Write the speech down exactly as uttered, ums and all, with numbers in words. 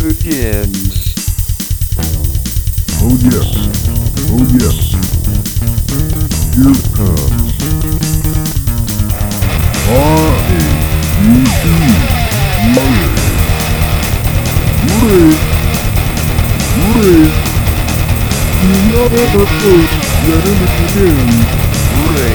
begins. Oh yes, oh yes. Here it comes. R A U T. Murray. Murray. Murray. Do not ever first let him begin. Hooray!